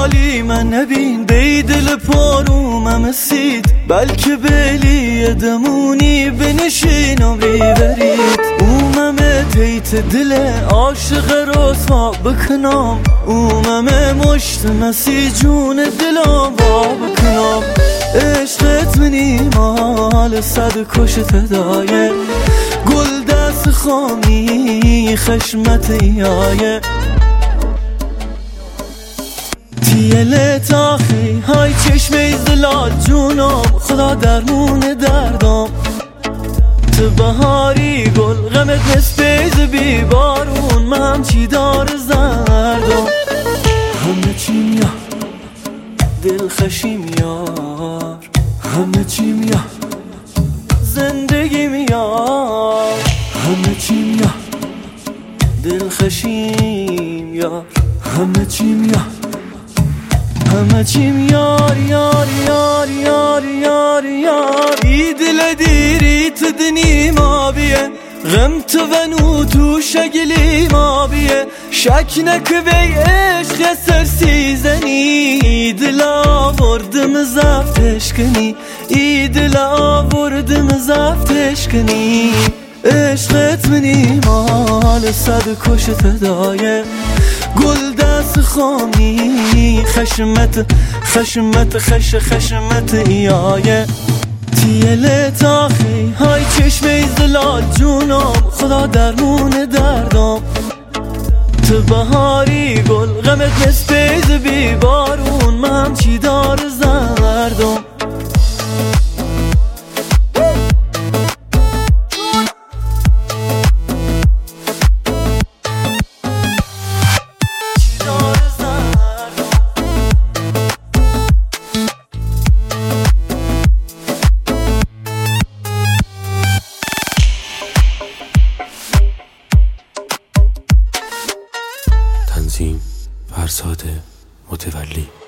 حالی من نبین بی دل پارومم سید بلکه بلی دمونی بنشین عمری برید اومم تیت دل عاشق رسوا بکنم اومم مشت مسی جون دلم وا بکنم عشقت منی مال صد کشت دایه گل دست خامی خشمت یایه تیلت آخی های چشم زلال جونم خدا درمون دردم تو بهاری گل غمت نسپیز بی بارون من چی دار زردم همه چیم یا دل خشیم یار همه چیم یا زندگی میار همه چیم یا دل خشیم یار همه چیم یا همه چیم یار یار یار یار یار یار ای دل دیری تو دنی ما بیه غم تو ونو تو شگلی ما بیه شک نکه بی عشق سرسی زنی ای دل آوردم زفتش کنی ای دل آوردم زفتش کنی عشقت منی مال صد کشت دایه گل دست خامی خشمت خشمت خشمت یایه تیلت آخی های چشم زلال جونم خدا درمون دردم تو بهاری گل غمت نسپیز بی بارون من چی دار زردم تنظیم فرزاد متولی